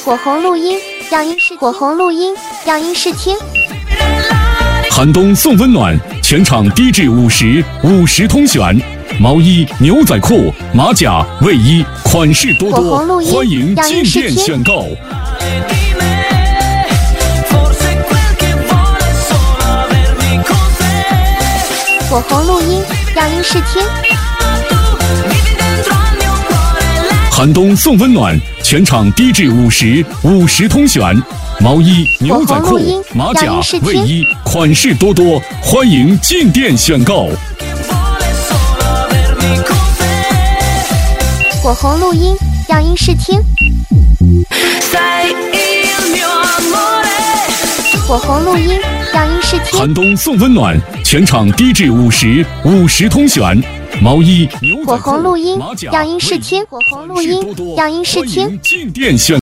火红录音，让音试火红录音，让音试听。 寒冬送温暖，全场低至50，50通选。毛衣、牛仔裤、马甲、卫衣，款式多多，欢迎进店选购。 火红录音，让音试听。 寒冬送温暖，全场低至50，50通选。毛衣、牛仔裤、马甲、卫衣，款式多多，欢迎进店选购。 火红录音，让音试听。火红录音，让音试听。 寒冬送温暖，全场低至50，50通选。毛衣、牛仔裤、马甲、卫衣，款式多多，欢迎进店选购。